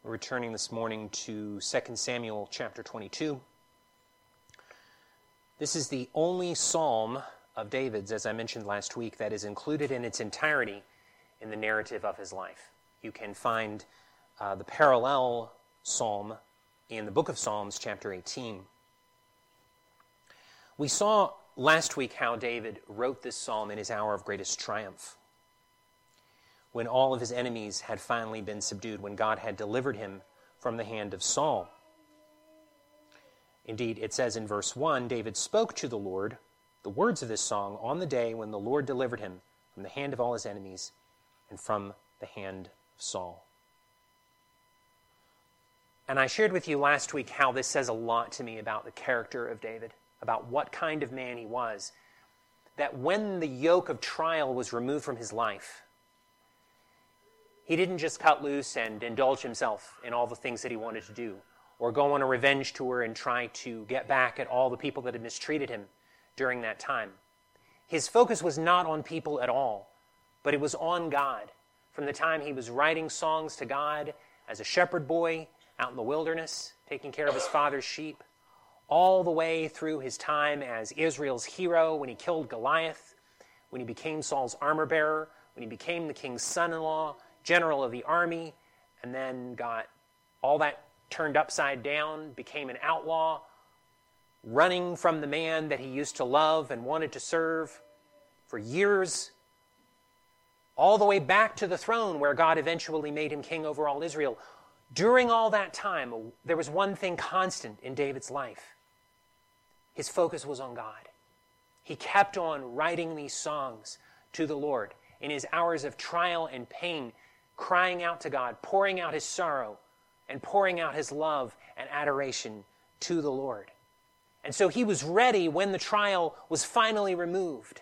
We're returning this morning to 2 Samuel chapter 22. This is the only psalm of David's, as I mentioned last week, that is included in its entirety in the narrative of his life. You can find the parallel psalm in the book of Psalms, chapter 18. We saw last week how David wrote this psalm in his hour of greatest triumph, when all of his enemies had finally been subdued, when God had delivered him from the hand of Saul. Indeed, it says in verse 1, David spoke to the Lord the words of this song on the day when the Lord delivered him from the hand of all his enemies and from the hand of Saul. And I shared with you last week how this says a lot to me about the character of David, about what kind of man he was, that when the yoke of trial was removed from his life, he didn't just cut loose and indulge himself in all the things that he wanted to do, or go on a revenge tour and try to get back at all the people that had mistreated him during that time. His focus was not on people at all, but it was on God. From the time he was writing songs to God as a shepherd boy out in the wilderness, taking care of his father's sheep, all the way through his time as Israel's hero when he killed Goliath, when he became Saul's armor bearer, when he became the king's son-in-law, general of the army, and then got all that turned upside down, became an outlaw, running from the man that he used to love and wanted to serve for years, all the way back to the throne where God eventually made him king over all Israel. During all that time, there was one thing constant in David's life. His focus was on God. He kept on writing these songs to the Lord in his hours of trial and pain, crying out to God, pouring out his sorrow, and pouring out his love and adoration to the Lord. And so he was ready when the trial was finally removed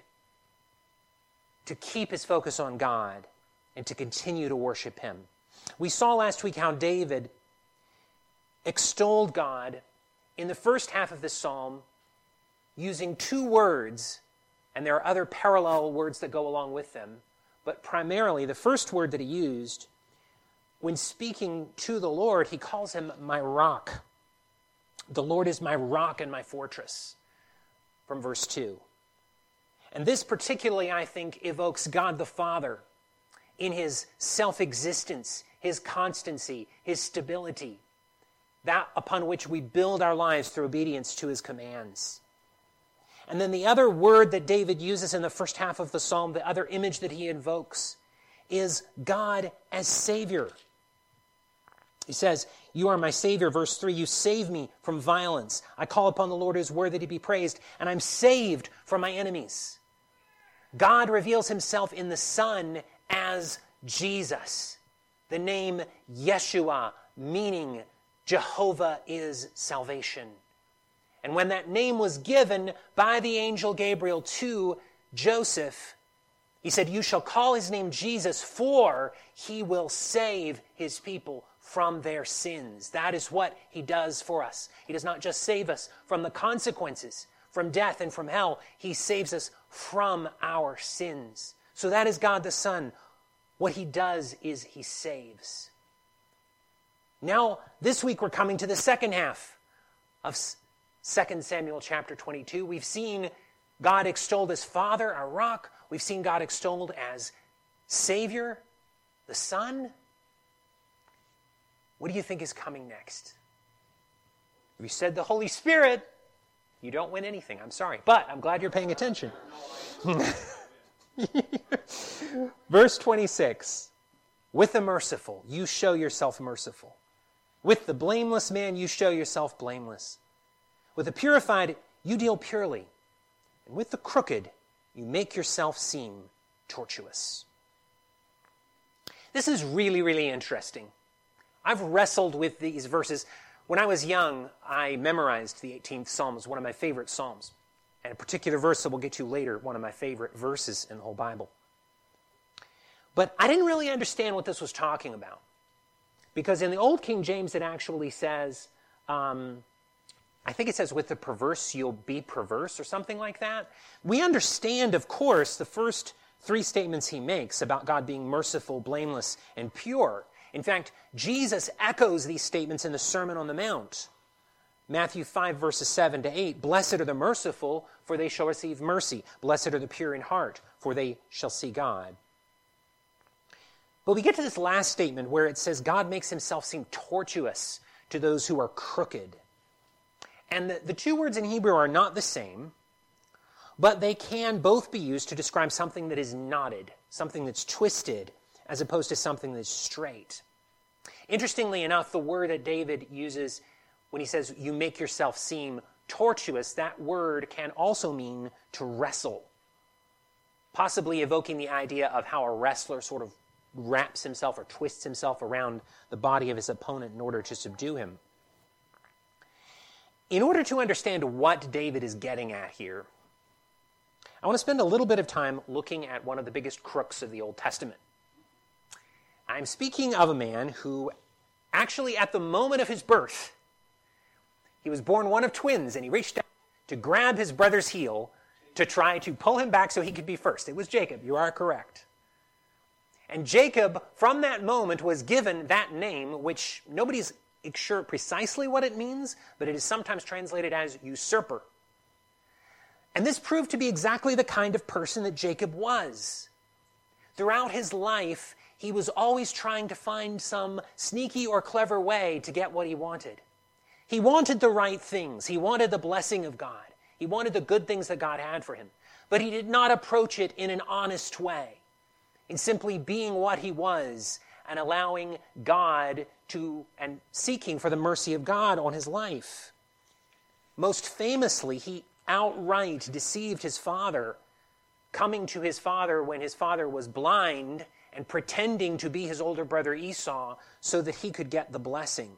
to keep his focus on God and to continue to worship him. We saw last week how David extolled God in the first half of this psalm using two words, and there are other parallel words that go along with them. But primarily, the first word that he used when speaking to the Lord, he calls him my rock. The Lord is my rock and my fortress, from verse 2. And this particularly, I think, evokes God the Father in his self-existence, his constancy, his stability, that upon which we build our lives through obedience to his commands. And then the other word that David uses in the first half of the psalm, the other image that he invokes, is God as Savior. He says, you are my Savior, verse 3, you save me from violence. I call upon the Lord who is worthy to be praised, and I'm saved from my enemies. God reveals himself in the Son as Jesus. The name Yeshua, meaning Jehovah is salvation. And when that name was given by the angel Gabriel to Joseph, he said, you shall call his name Jesus, for he will save his people from their sins. That is what he does for us. He does not just save us from the consequences, from death and from hell. He saves us from our sins. So that is God the Son. What he does is he saves. Now, this week we're coming to the second half of 2 Samuel chapter 22. We've seen God extolled as Father, our rock. We've seen God extolled as Savior, the Son. What do you think is coming next? If you said the Holy Spirit, you don't win anything. I'm sorry, but I'm glad you're paying attention. Verse 26, with the merciful, you show yourself merciful. With the blameless man, you show yourself blameless. With the purified, you deal purely. And with the crooked, you make yourself seem tortuous. This is really, really interesting. I've wrestled with these verses. When I was young, I memorized the 18th Psalm as one of my favorite psalms. And a particular verse that we'll get to later, one of my favorite verses in the whole Bible. But I didn't really understand what this was talking about. Because in the Old King James, it actually says, I think it says, with the perverse, you'll be perverse, or something like that. We understand, of course, the first three statements he makes about God being merciful, blameless, and pure. In fact, Jesus echoes these statements in the Sermon on the Mount. Matthew 5, verses 7 to 8, "Blessed are the merciful, for they shall receive mercy. Blessed are the pure in heart, for they shall see God." But we get to this last statement where it says God makes himself seem tortuous to those who are crooked. And the two words in Hebrew are not the same, but they can both be used to describe something that is knotted, something that's twisted, as opposed to something that's straight. Interestingly enough, the word that David uses when he says, "You make yourself seem tortuous," that word can also mean to wrestle, possibly evoking the idea of how a wrestler sort of wraps himself or twists himself around the body of his opponent in order to subdue him. In order to understand what David is getting at here, I want to spend a little bit of time looking at one of the biggest crooks of the Old Testament. I'm speaking of a man who actually at the moment of his birth, he was born one of twins, and he reached out to grab his brother's heel to try to pull him back so he could be first. It was Jacob. You are correct. And Jacob, from that moment, was given that name, which nobody's sure precisely what it means, but it is sometimes translated as usurper. And this proved to be exactly the kind of person that Jacob was. Throughout his life, he was always trying to find some sneaky or clever way to get what he wanted. He wanted the right things. He wanted the blessing of God. He wanted the good things that God had for him. But he did not approach it in an honest way, in simply being what he was and allowing God to, and seeking for the mercy of God on his life. Most famously, he outright deceived his father, coming to his father when his father was blind and pretending to be his older brother Esau so that he could get the blessing.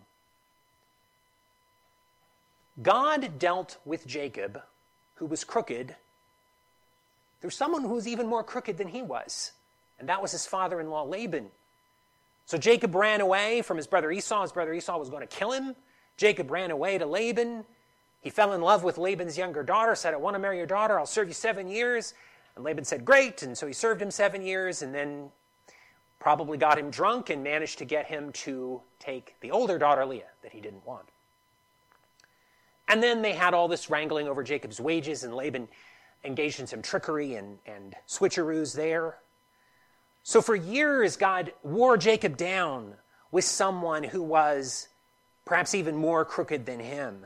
God dealt with Jacob, who was crooked, through someone who was even more crooked than he was, and that was his father-in-law Laban. So Jacob ran away from his brother Esau. His brother Esau was going to kill him. Jacob ran away to Laban. He fell in love with Laban's younger daughter, said, "I want to marry your daughter. I'll serve you 7 years." And Laban said, "Great." And so he served him 7 years and then probably got him drunk and managed to get him to take the older daughter, Leah, that he didn't want. And then they had all this wrangling over Jacob's wages, and Laban engaged in some trickery and switcheroos there. So for years, God wore Jacob down with someone who was perhaps even more crooked than him.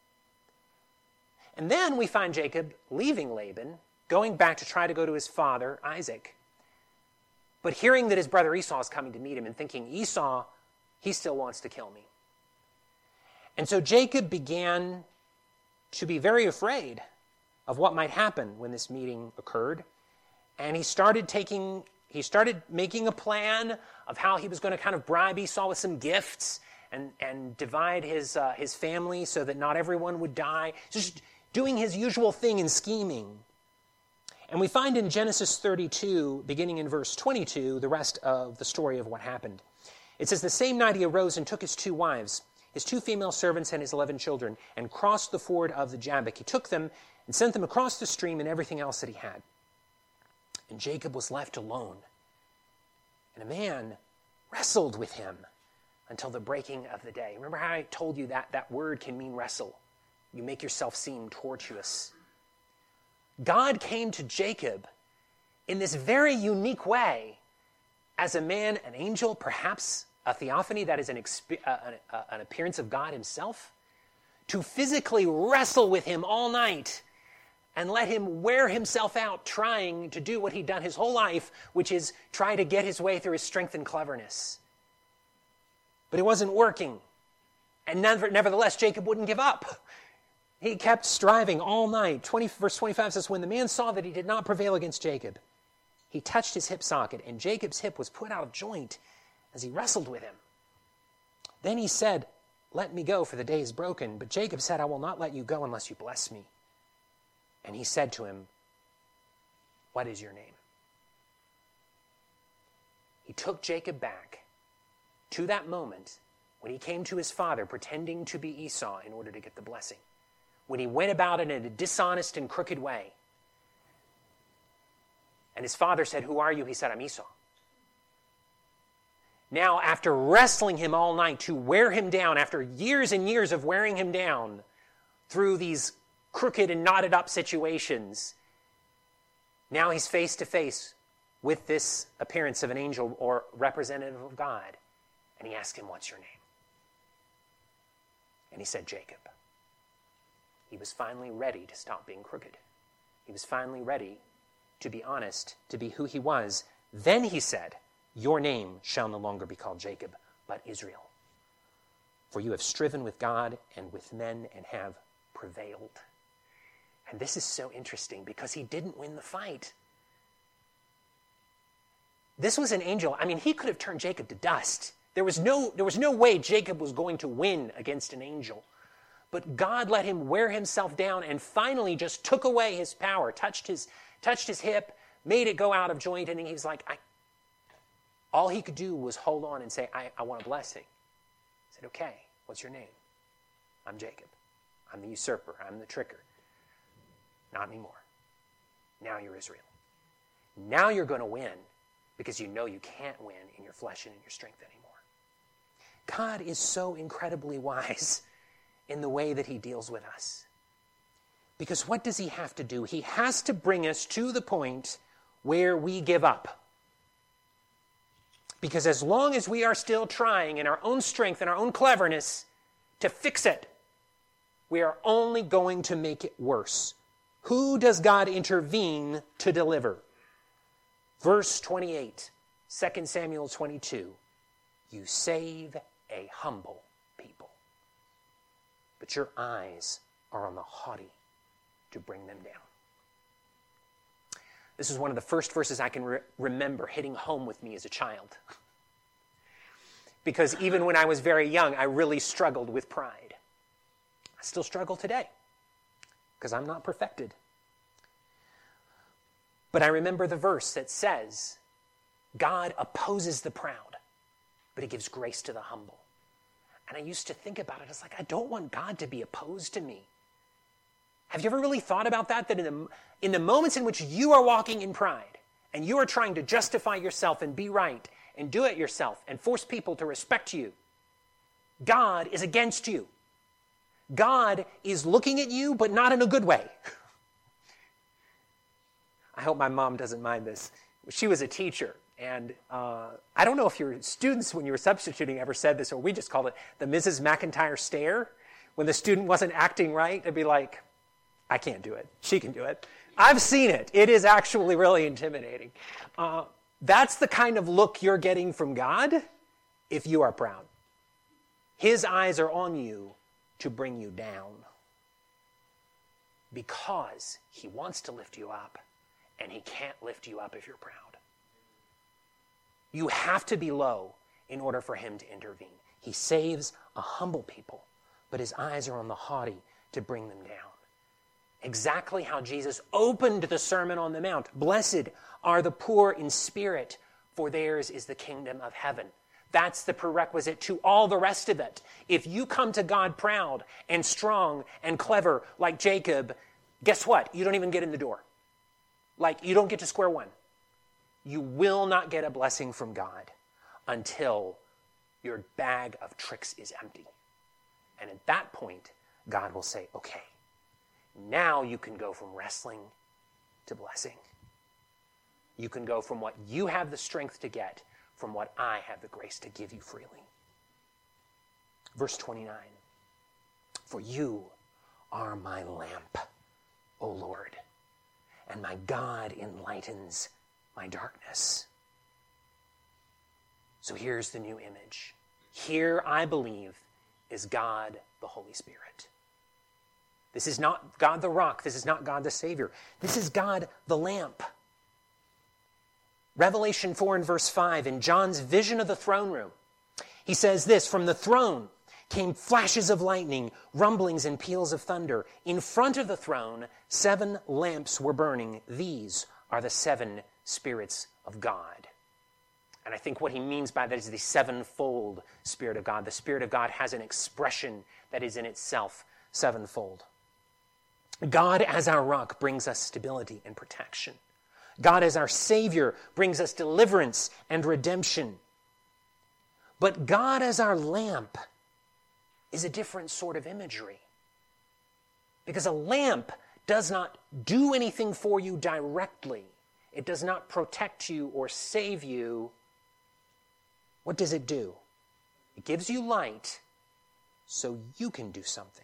And then we find Jacob leaving Laban, going back to try to go to his father, Isaac. But hearing that his brother Esau is coming to meet him and thinking, Esau, he still wants to kill me. And so Jacob began to be very afraid of what might happen when this meeting occurred. And he started making a plan of how he was going to kind of bribe Esau with some gifts and divide his family so that not everyone would die. Just doing his usual thing in scheming. And we find in Genesis 32, beginning in verse 22, the rest of the story of what happened. It says, "The same night he arose and took his 2 wives, his 2 female servants and his 11 children, and crossed the ford of the Jabbok. He took them and sent them across the stream and everything else that he had. And Jacob was left alone. And a man wrestled with him until the breaking of the day." Remember how I told you that word can mean wrestle? You make yourself seem tortuous. God came to Jacob in this very unique way as a man, an angel, perhaps a theophany, that is an appearance of God himself, to physically wrestle with him all night and let him wear himself out trying to do what he'd done his whole life, which is try to get his way through his strength and cleverness. But it wasn't working. And nevertheless, Jacob wouldn't give up. He kept striving all night. Verse 25 says, "When the man saw that he did not prevail against Jacob, he touched his hip socket, and Jacob's hip was put out of joint as he wrestled with him. Then he said, 'Let me go, for the day is broken.' But Jacob said, 'I will not let you go unless you bless me.' And he said to him, 'What is your name?' He took Jacob back to that moment when he came to his father pretending to be Esau in order to get the blessing. When he went about it in a dishonest and crooked way. And his father said, 'Who are you?' He said, 'I'm Esau.' Now, after wrestling him all night to wear him down, after years and years of wearing him down through these crooked and knotted up situations, now he's face to face with this appearance of an angel or representative of God. And he asked him, "What's your name?" And he said, "Jacob." He was finally ready to stop being crooked. He was finally ready to be honest, to be who he was. Then he said, "Your name shall no longer be called Jacob, but Israel. For you have striven with God and with men and have prevailed." And this is so interesting because he didn't win the fight. This was an angel. I mean, he could have turned Jacob to dust. There was no way Jacob was going to win against an angel. But God let him wear himself down and finally just took away his power, touched his hip, made it go out of joint, and he's like, all he could do was hold on and say, I want a blessing. He said, "Okay, what's your name?" "I'm Jacob. I'm the usurper. I'm the tricker." "Not anymore. Now you're Israel. Now you're going to win because you know you can't win in your flesh and in your strength anymore." God is so incredibly wise in the way that he deals with us. Because what does he have to do? He has to bring us to the point where we give up. Because as long as we are still trying in our own strength and our own cleverness to fix it, we are only going to make it worse. Who does God intervene to deliver? Verse 28, 2 Samuel 22. "You save a humble people, but your eyes are on the haughty to bring them down." This is one of the first verses I can remember hitting home with me as a child. Because even when I was very young, I really struggled with pride. I still struggle today because I'm not perfected. But I remember the verse that says, God opposes the proud, but he gives grace to the humble. And I used to think about it. It's like, I don't want God to be opposed to me. Have you ever really thought about that? That in the moments in which you are walking in pride and you are trying to justify yourself and be right and do it yourself and force people to respect you, God is against you. God is looking at you, but not in a good way. I hope my mom doesn't mind this. She was a teacher. And I don't know if your students, when you were substituting, ever said this, or we just called it the Mrs. McIntyre stare. When the student wasn't acting right, it'd be like, "I can't do it. She can do it." I've seen it. It is actually really intimidating. That's the kind of look you're getting from God if you are proud. His eyes are on you to bring you down because he wants to lift you up, and he can't lift you up if you're proud. You have to be low in order for him to intervene. He saves a humble people, but his eyes are on the haughty to bring them down. Exactly how Jesus opened the Sermon on the Mount. "Blessed are the poor in spirit, for theirs is the kingdom of heaven." That's the prerequisite to all the rest of it. If you come to God proud and strong and clever like Jacob, guess what? You don't even get in the door. Like, you don't get to square one. You will not get a blessing from God until your bag of tricks is empty. And at that point, God will say, "Okay, now you can go from wrestling to blessing. You can go from what you have the strength to get from what I have the grace to give you freely." Verse 29, "For you are my lamp, O Lord, and my God enlightens my darkness." So here's the new image. Here, I believe, is God the Holy Spirit. This is not God the rock. This is not God the Savior. This is God the lamp. Revelation 4 and verse 5, in John's vision of the throne room, he says this, "From the throne came flashes of lightning, rumblings and peals of thunder. In front of the throne, 7 lamps were burning. These are the 7 spirits of God." And I think what he means by that is the 7-fold Spirit of God. The Spirit of God has an expression that is in itself 7-fold. God as our rock brings us stability and protection. God as our Savior brings us deliverance and redemption. But God as our lamp is a different sort of imagery. Because a lamp does not do anything for you directly. It does not protect you or save you. What does it do? It gives you light so you can do something.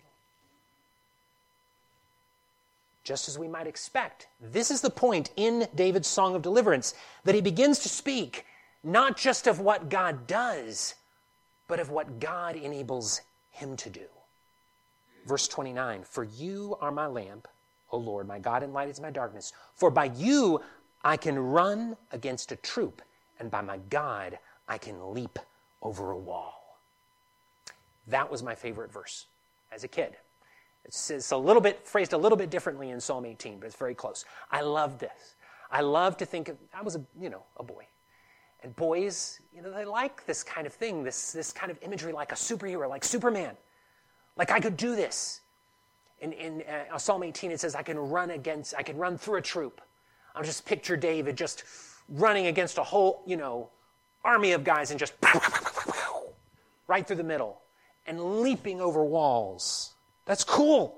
Just as we might expect, this is the point in David's Song of Deliverance, that he begins to speak not just of what God does, but of what God enables him to do. Verse 29, for you are my lamp, O Lord, my God, and light is my darkness. For by you I can run against a troop, and by my God I can leap over a wall. That was my favorite verse as a kid. It's a little bit phrased a little bit differently in Psalm 18, but it's very close. I love this. I love to think of, I was a boy. And boys, they like this kind of thing, this kind of imagery like a superhero, like Superman. Like I could do this. In Psalm 18, it says, I can run through a troop. I'll just picture David just running against a whole, army of guys and just right through the middle and leaping over walls. That's cool.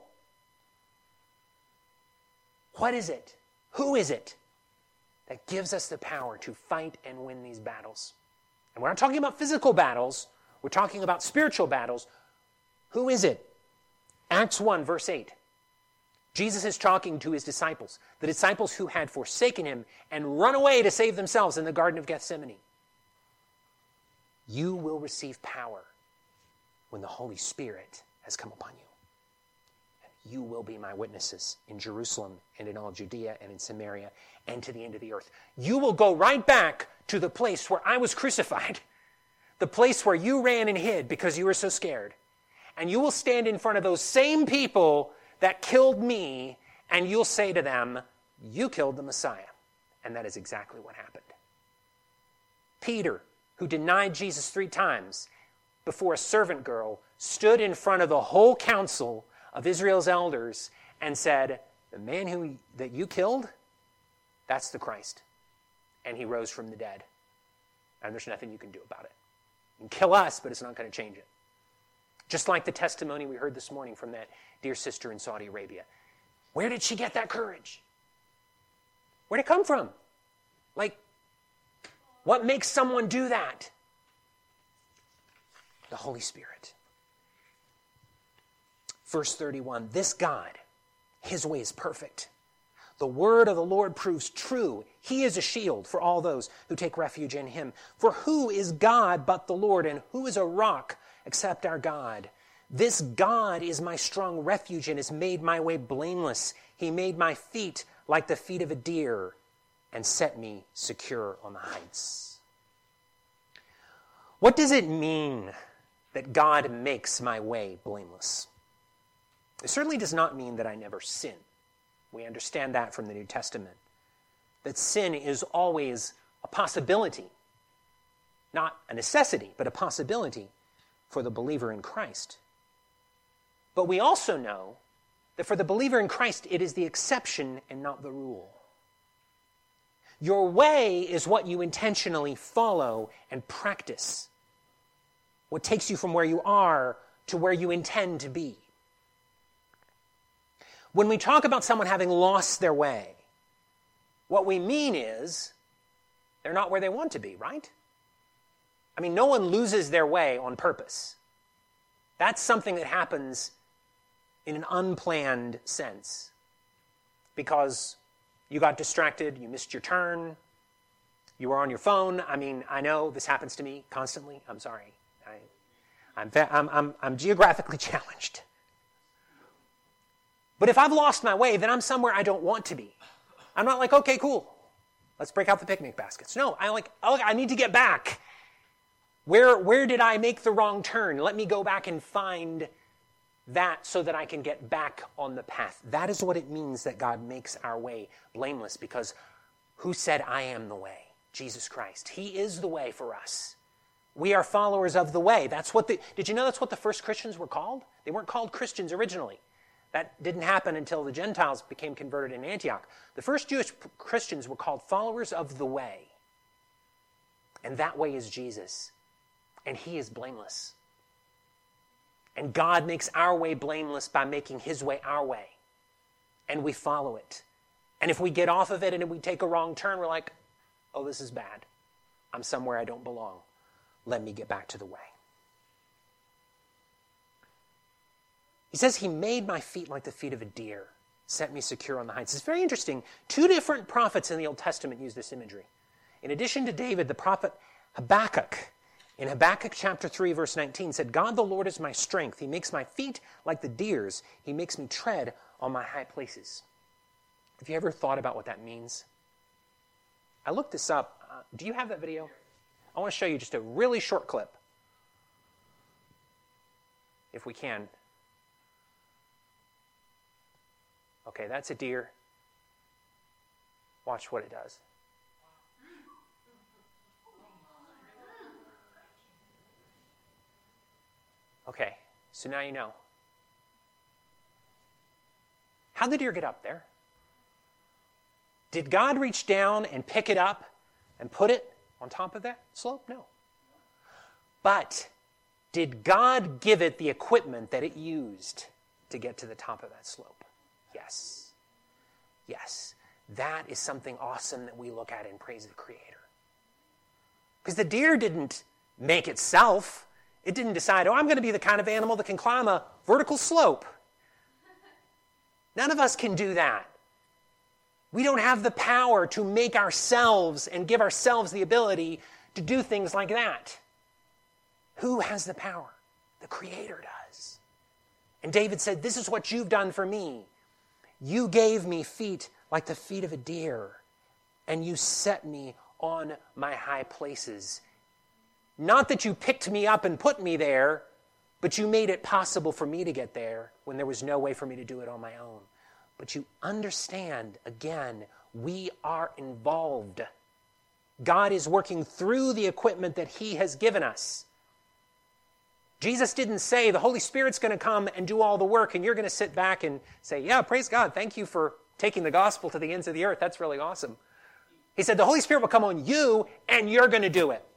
What is it? Who is it that gives us the power to fight and win these battles? And we're not talking about physical battles. We're talking about spiritual battles. Who is it? Acts 1, verse 8. Jesus is talking to his disciples, the disciples who had forsaken him and run away to save themselves in the Garden of Gethsemane. You will receive power when the Holy Spirit has come upon you. You will be my witnesses in Jerusalem and in all Judea and in Samaria and to the end of the earth. You will go right back to the place where I was crucified, the place where you ran and hid because you were so scared. And you will stand in front of those same people that killed me, and you'll say to them, you killed the Messiah. And that is exactly what happened. Peter, who denied Jesus 3 times before a servant girl, stood in front of the whole council of Israel's elders and said, the man that you killed, that's the Christ. And he rose from the dead. And there's nothing you can do about it. You can kill us, but it's not going to change it. Just like the testimony we heard this morning from that dear sister in Saudi Arabia. Where did she get that courage? Where'd it come from? What makes someone do that? The Holy Spirit. Verse 31, this God, his way is perfect. The word of the Lord proves true. He is a shield for all those who take refuge in him. For who is God but the Lord, and who is a rock except our God? This God is my strong refuge and has made my way blameless. He made my feet like the feet of a deer and set me secure on the heights. What does it mean that God makes my way blameless? It certainly does not mean that I never sin. We understand that from the New Testament. That sin is always a possibility. Not a necessity, but a possibility for the believer in Christ. But we also know that for the believer in Christ, it is the exception and not the rule. Your way is what you intentionally follow and practice. What takes you from where you are to where you intend to be. When we talk about someone having lost their way, what we mean is they're not where they want to be, right? I mean, no one loses their way on purpose. That's something that happens in an unplanned sense because you got distracted, you missed your turn, you were on your phone. I mean, I know this happens to me constantly. I'm sorry. I'm geographically challenged. But if I've lost my way, then I'm somewhere I don't want to be. I'm not like, okay, cool, let's break out the picnic baskets. No, I need to get back. Where did I make the wrong turn? Let me go back and find that so that I can get back on the path. That is what it means that God makes our way blameless, because who said, I am the way? Jesus Christ. He is the way for us. We are followers of the way. Did you know that's what the first Christians were called? They weren't called Christians originally. That didn't happen until the Gentiles became converted in Antioch. The first Jewish Christians were called followers of the way. And that way is Jesus. and he is blameless. And God makes our way blameless by making his way our way. And we follow it. And if we get off of it and we take a wrong turn, we're like, oh, this is bad. I'm somewhere I don't belong. Let me get back to the way. He says he made my feet like the feet of a deer, set me secure on the heights. It's very interesting. 2 different prophets in the Old Testament use this imagery. In addition to David, the prophet Habakkuk, in Habakkuk chapter 3, verse 19, said, God the Lord is my strength. He makes my feet like the deer's. He makes me tread on my high places. Have you ever thought about what that means? I looked this up. Do you have that video? I want to show you just a really short clip. If we can. Okay, that's a deer. Watch what it does. Okay, so now you know. How'd the deer get up there? Did God reach down and pick it up and put it on top of that slope? No. But did God give it the equipment that it used to get to the top of that slope? Yes. Yes. That is something awesome that we look at in praise of the Creator. Because the deer didn't make itself. It didn't decide, I'm going to be the kind of animal that can climb a vertical slope. None of us can do that. We don't have the power to make ourselves and give ourselves the ability to do things like that. Who has the power? The Creator does. And David said, this is what you've done for me. You gave me feet like the feet of a deer, and you set me on my high places. Not that you picked me up and put me there, but you made it possible for me to get there when there was no way for me to do it on my own. But you understand, again, we are involved. God is working through the equipment that he has given us. Jesus didn't say the Holy Spirit's going to come and do all the work and you're going to sit back and say, yeah, praise God, thank you for taking the gospel to the ends of the earth. That's really awesome. He said the Holy Spirit will come on you and you're going to do it.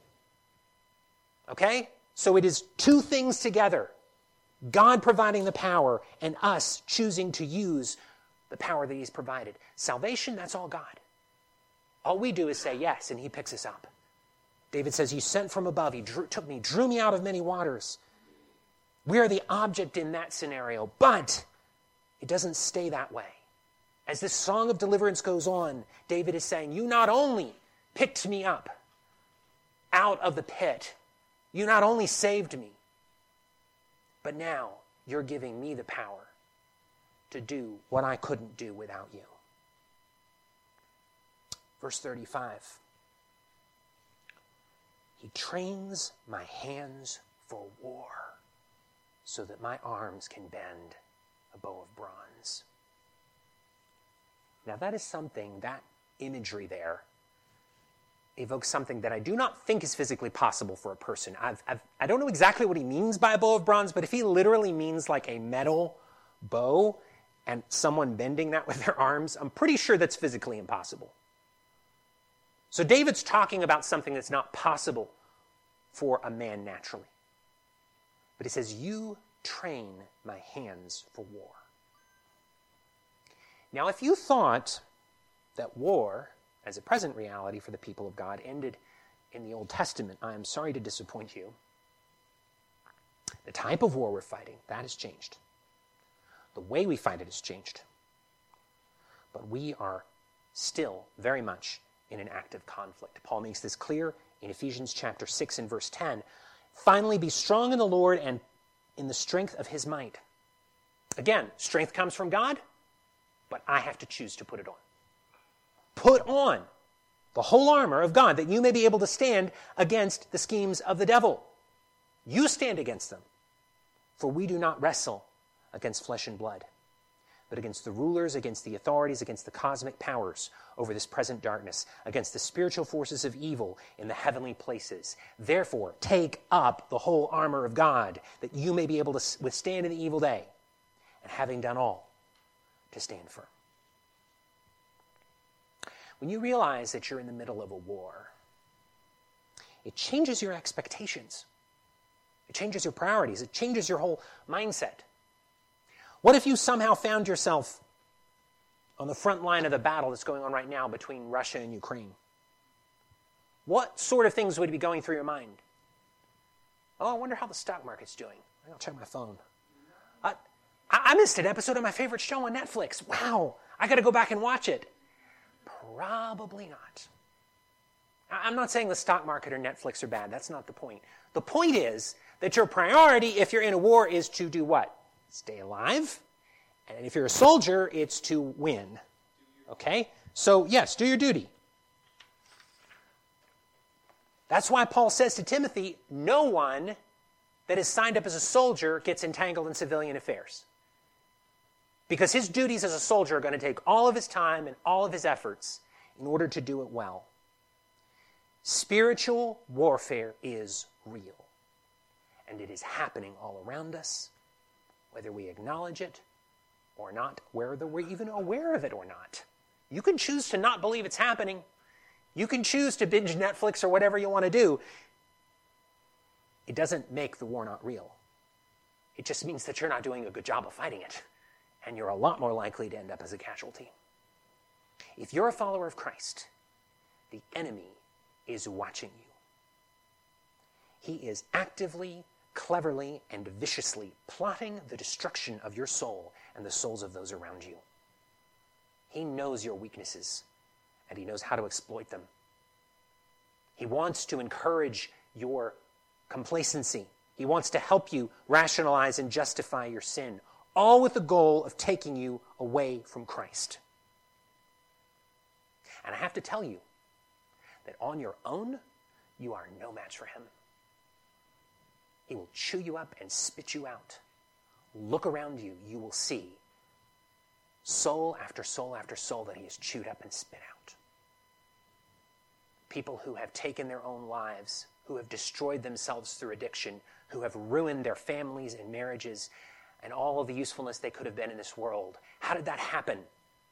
Okay? So it is 2 things together. God providing the power and us choosing to use the power that he's provided. Salvation, that's all God. All we do is say yes, and he picks us up. David says, you sent from above. He took me, drew me out of many waters. We are the object in that scenario, but it doesn't stay that way. As this song of deliverance goes on, David is saying, you not only picked me up out of the pit, you not only saved me, but now you're giving me the power to do what I couldn't do without you. Verse 35. He trains my hands for war so that my arms can bend a bow of bronze. Now that is something, that imagery there, evokes something that I do not think is physically possible for a person. I don't know exactly what he means by a bow of bronze, but if he literally means like a metal bow and someone bending that with their arms, I'm pretty sure that's physically impossible. So David's talking about something that's not possible for a man naturally. But he says, you train my hands for war. Now, if you thought that war, as a present reality for the people of God, ended in the Old Testament, I am sorry to disappoint you. The type of war we're fighting, that has changed. The way we fight it has changed. But we are still very much in an active conflict. Paul makes this clear in Ephesians chapter 6 and verse 10. Finally, be strong in the Lord and in the strength of his might. Again, strength comes from God, but I have to choose to put it on. Put on the whole armor of God that you may be able to stand against the schemes of the devil. You stand against them. For we do not wrestle against flesh and blood, but against the rulers, against the authorities, against the cosmic powers over this present darkness, against the spiritual forces of evil in the heavenly places. Therefore, take up the whole armor of God, that you may be able to withstand in the evil day, and having done all, to stand firm. When you realize that you're in the middle of a war, it changes your expectations. It changes your priorities. It changes your whole mindset. What if you somehow found yourself on the front line of the battle that's going on right now between Russia and Ukraine? What sort of things would be going through your mind? Oh, I wonder how the stock market's doing. I'll check my phone. I missed an episode of my favorite show on Netflix. Wow, I got to go back and watch it. Probably not. I'm not saying the stock market or Netflix are bad. That's not the point. The point is that your priority, if you're in a war, is to do what? Stay alive. And if you're a soldier, it's to win. Okay? So, yes, do your duty. That's why Paul says to Timothy, no one that is signed up as a soldier gets entangled in civilian affairs. Because his duties as a soldier are going to take all of his time and all of his efforts in order to do it well. Spiritual warfare is real. And it is happening all around us, whether we acknowledge it or not, whether we're even aware of it or not. You can choose to not believe it's happening. You can choose to binge Netflix or whatever you want to do. It doesn't make the war not real. It just means that you're not doing a good job of fighting it. And you're a lot more likely to end up as a casualty. If you're a follower of Christ, the enemy is watching you. He is actively, cleverly, and viciously plotting the destruction of your soul and the souls of those around you. He knows your weaknesses, and he knows how to exploit them. He wants to encourage your complacency. He wants to help you rationalize and justify your sin, all with the goal of taking you away from Christ. And I have to tell you that on your own, you are no match for him. He will chew you up and spit you out. Look around you, you will see soul after soul after soul that he has chewed up and spit out. People who have taken their own lives, who have destroyed themselves through addiction, who have ruined their families and marriages and all of the usefulness they could have been in this world. How did that happen?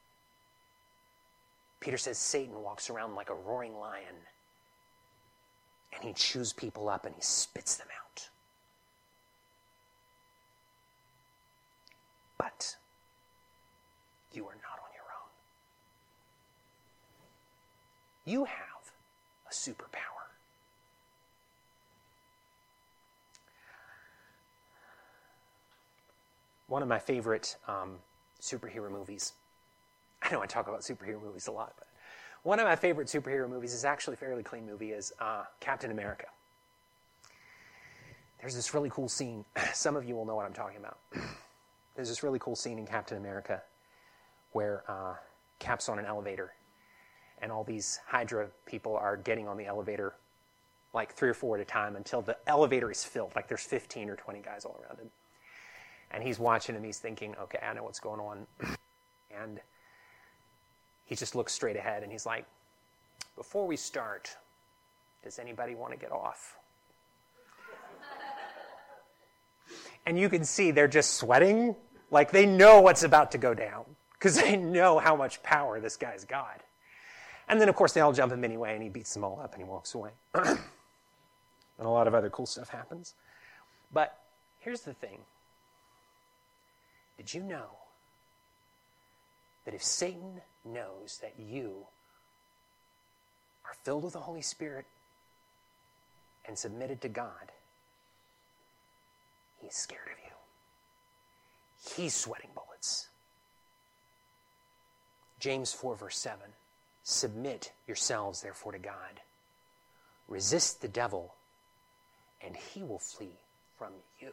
Peter says Satan walks around like a roaring lion, and he chews people up and he spits them out. But you are not on your own. You have a superpower. One of my favorite superhero movies, I know I talk about superhero movies a lot, but one of my favorite superhero movies is actually a fairly clean movie, is Captain America. There's this really cool scene. Some of you will know what I'm talking about. There's this really cool scene in Captain America where Cap's on an elevator and all these Hydra people are getting on the elevator like 3 or 4 at a time until the elevator is filled, like there's 15 or 20 guys all around him. And he's watching and he's thinking, okay, I know what's going on. And he just looks straight ahead and he's like, before we start, does anybody want to get off? And you can see they're just sweating, like they know what's about to go down because they know how much power this guy's got. And then, of course, they all jump him anyway and he beats them all up and he walks away. And a lot of other cool stuff happens. But here's the thing. Did you know that if Satan knows that you are filled with the Holy Spirit and submitted to God, he's scared of you. He's sweating bullets. James 4, verse 7. Submit yourselves, therefore, to God. Resist the devil, and he will flee from you.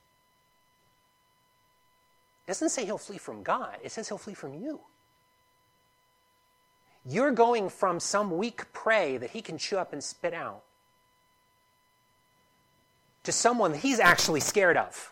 It doesn't say he'll flee from God. It says he'll flee from you. You're going from some weak prey that he can chew up and spit out to someone that he's actually scared of.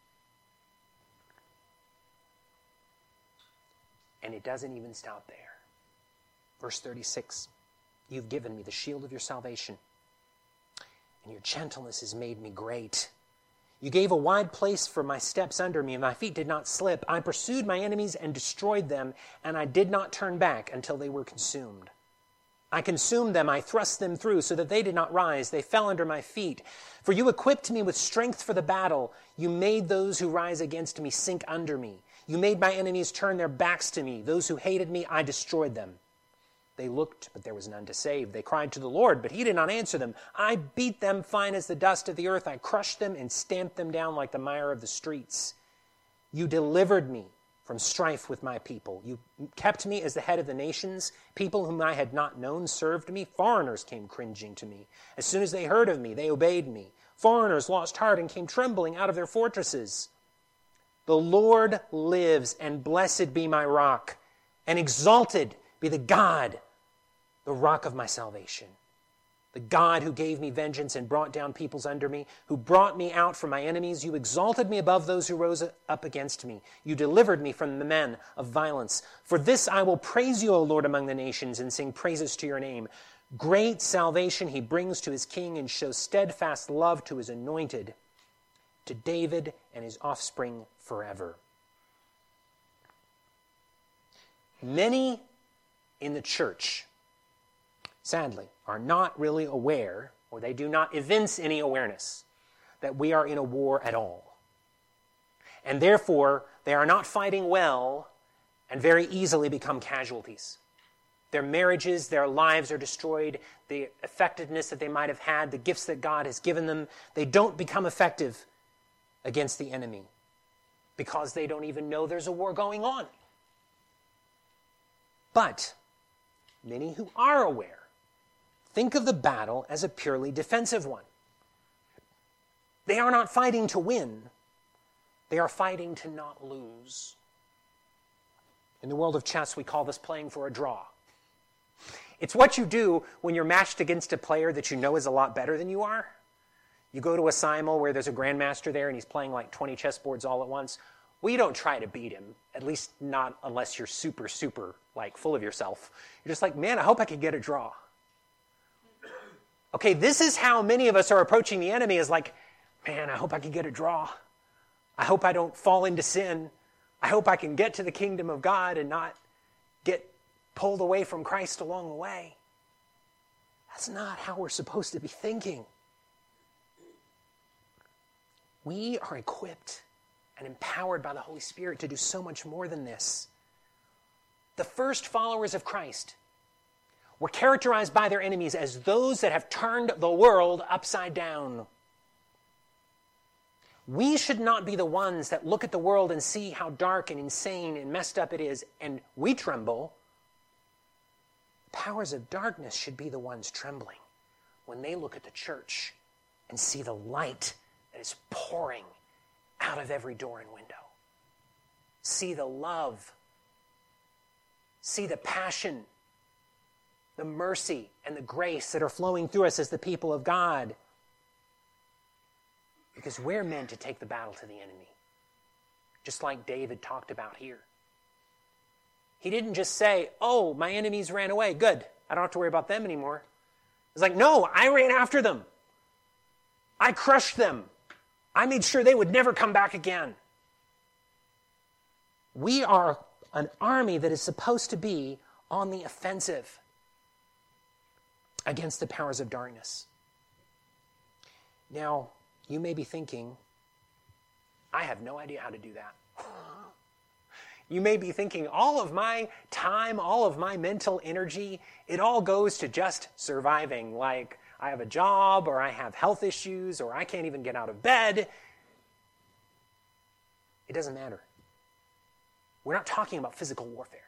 And it doesn't even stop there. Verse 36, you've given me the shield of your salvation, and your gentleness has made me great. You gave a wide place for my steps under me, and my feet did not slip. I pursued my enemies and destroyed them, and I did not turn back until they were consumed. I consumed them, I thrust them through, so that they did not rise. They fell under my feet. For you equipped me with strength for the battle. You made those who rise against me sink under me. You made my enemies turn their backs to me. Those who hated me, I destroyed them. They looked, but there was none to save. They cried to the Lord, but he did not answer them. I beat them fine as the dust of the earth. I crushed them and stamped them down like the mire of the streets. You delivered me from strife with my people. You kept me as the head of the nations. People whom I had not known served me. Foreigners came cringing to me. As soon as they heard of me, they obeyed me. Foreigners lost heart and came trembling out of their fortresses. The Lord lives, and blessed be my rock, and exalted be the God, the rock of my salvation. The God who gave me vengeance and brought down peoples under me, who brought me out from my enemies. You exalted me above those who rose up against me. You delivered me from the men of violence. For this I will praise you, O Lord, among the nations, and sing praises to your name. Great salvation he brings to his king, and shows steadfast love to his anointed, to David and his offspring forever. Many in the church, sadly, are not really aware, or they do not evince any awareness, that we are in a war at all. And therefore, they are not fighting well and very easily become casualties. Their marriages, their lives are destroyed. The effectiveness that they might have had, the gifts that God has given them, they don't become effective against the enemy because they don't even know there's a war going on. But many who are aware think of the battle as a purely defensive one. They are not fighting to win. They are fighting to not lose. In the world of chess, we call this playing for a draw. It's what you do when you're matched against a player that you know is a lot better than you are. You go to a simul where there's a grandmaster there and he's playing like 20 chessboards all at once. Well, you don't try to beat him, at least not unless you're super, like full of yourself. You're just like, man, I hope I can get a draw. Okay, this is how many of us are approaching the enemy, is like, man, I hope I can get a draw. I hope I don't fall into sin. I hope I can get to the kingdom of God and not get pulled away from Christ along the way. That's not how we're supposed to be thinking. We are equipped and empowered by the Holy Spirit to do so much more than this. The first followers of Christ were characterized by their enemies as those that have turned the world upside down. We should not be the ones that look at the world and see how dark and insane and messed up it is, and we tremble. Powers of darkness should be the ones trembling when they look at the church and see the light that is pouring out of every door and window. See the love. See the passion, the mercy, and the grace that are flowing through us as the people of God. Because we're meant to take the battle to the enemy, just like David talked about here. He didn't just say, oh, my enemies ran away. Good. I don't have to worry about them anymore. It's like, no, I ran after them. I crushed them. I made sure they would never come back again. We are an army that is supposed to be on the offensive against the powers of darkness. Now, you may be thinking, I have no idea how to do that. You may be thinking, all of my time, all of my mental energy, it all goes to just surviving. Like, I have a job, or I have health issues, or I can't even get out of bed. It doesn't matter. We're not talking about physical warfare.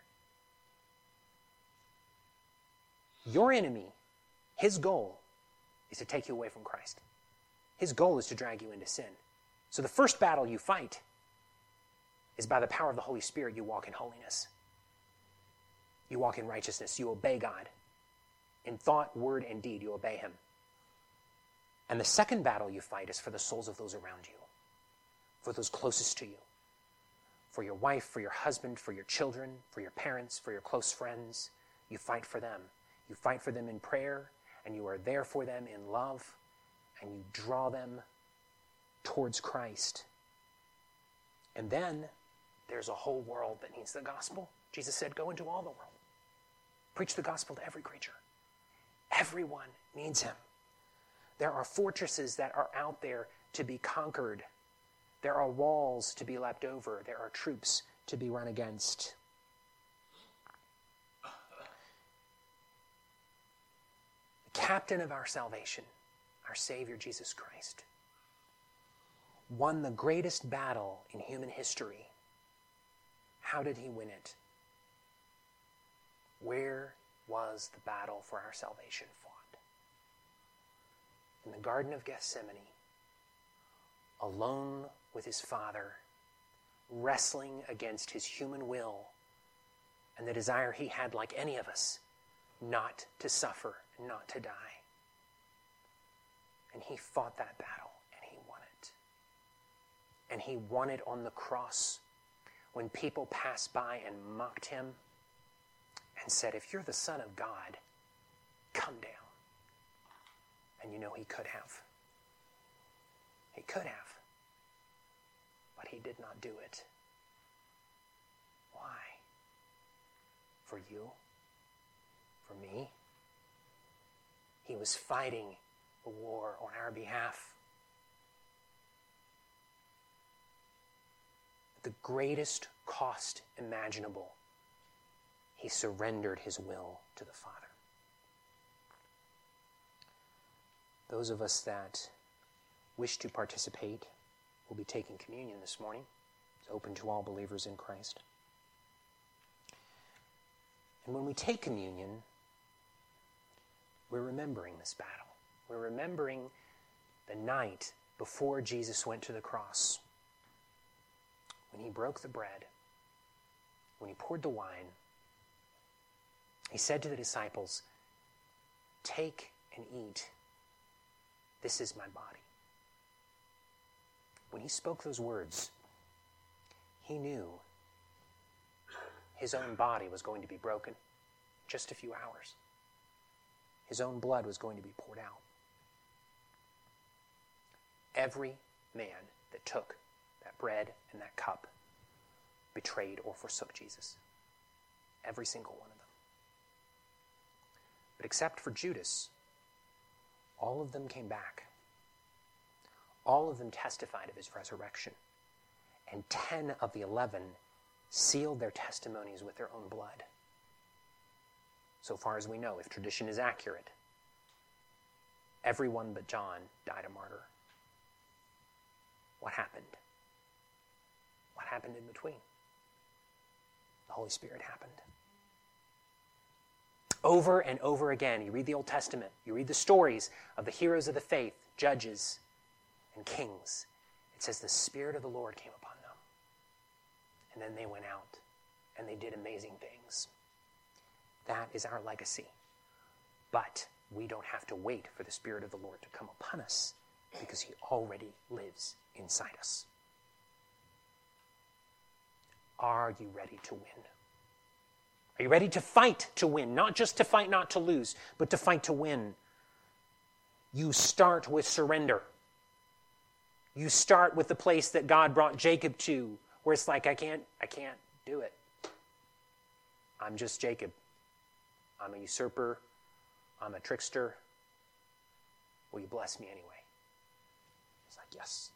Your enemy, his goal is to take you away from Christ. His goal is to drag you into sin. So the first battle you fight is by the power of the Holy Spirit. You walk in holiness. You walk in righteousness. You obey God. In thought, word, and deed, you obey him. And the second battle you fight is for the souls of those around you, for those closest to you, for your wife, for your husband, for your children, for your parents, for your close friends. You fight for them. You fight for them in prayer, and you are there for them in love, and you draw them towards Christ. And then there's a whole world that needs the gospel. Jesus said, go into all the world. Preach the gospel to every creature. Everyone needs him. There are fortresses that are out there to be conquered. There are walls to be leapt over. There are troops to be run against. The captain of our salvation, our Savior Jesus Christ, won the greatest battle in human history. How did he win it? Where was the battle for our salvation fought? In the Garden of Gethsemane, alone with his Father, wrestling against his human will and the desire he had, like any of us, not to suffer and not to die. And he fought that battle, and he won it. And he won it on the cross when people passed by and mocked him and said, if you're the Son of God, come down. And you know he could have. He could have. But he did not do it. Why? For you? For me? He was fighting the war on our behalf. At the greatest cost imaginable, he surrendered his will to the Father. Those of us that wish to participate will be taking communion this morning. It's open to all believers in Christ. And when we take communion, we're remembering this battle. We're remembering the night before Jesus went to the cross, when he broke the bread, when he poured the wine. He said to the disciples, take and eat. This is my body. When he spoke those words, he knew his own body was going to be broken in just a few hours. His own blood was going to be poured out. Every man that took that bread and that cup betrayed or forsook Jesus. Every single one of them. But except for Judas, all of them came back. All of them testified of his resurrection. And 10 of the 11 sealed their testimonies with their own blood. So far as we know, if tradition is accurate, everyone but John died a martyr. What happened? What happened in between? The Holy Spirit happened. Over and over again, you read the Old Testament, you read the stories of the heroes of the faith, judges and kings. It says the Spirit of the Lord came upon them. And then they went out and they did amazing things. That is our legacy. But we don't have to wait for the Spirit of the Lord to come upon us, because he already lives inside us. Are you ready to win? Are you ready to fight to win? Not just to fight not to lose, but to fight to win. You start with surrender. You start with the place that God brought Jacob to, where it's like, I can't do it. I'm just Jacob. I'm a usurper. I'm a trickster. Will you bless me anyway? He's like, yes.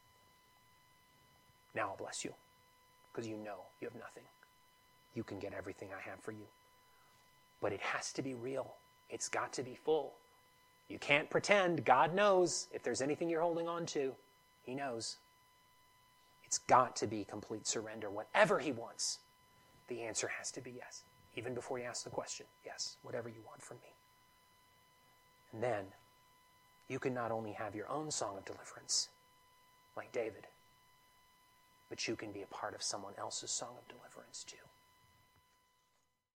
Now I'll bless you, because you know you have nothing. You can get everything I have for you. But it has to be real. It's got to be full. You can't pretend. God knows if there's anything you're holding on to. He knows. It's got to be complete surrender. Whatever he wants, the answer has to be yes. Even before you ask the question, yes, whatever you want from me. And then you can not only have your own song of deliverance, like David, but you can be a part of someone else's song of deliverance too.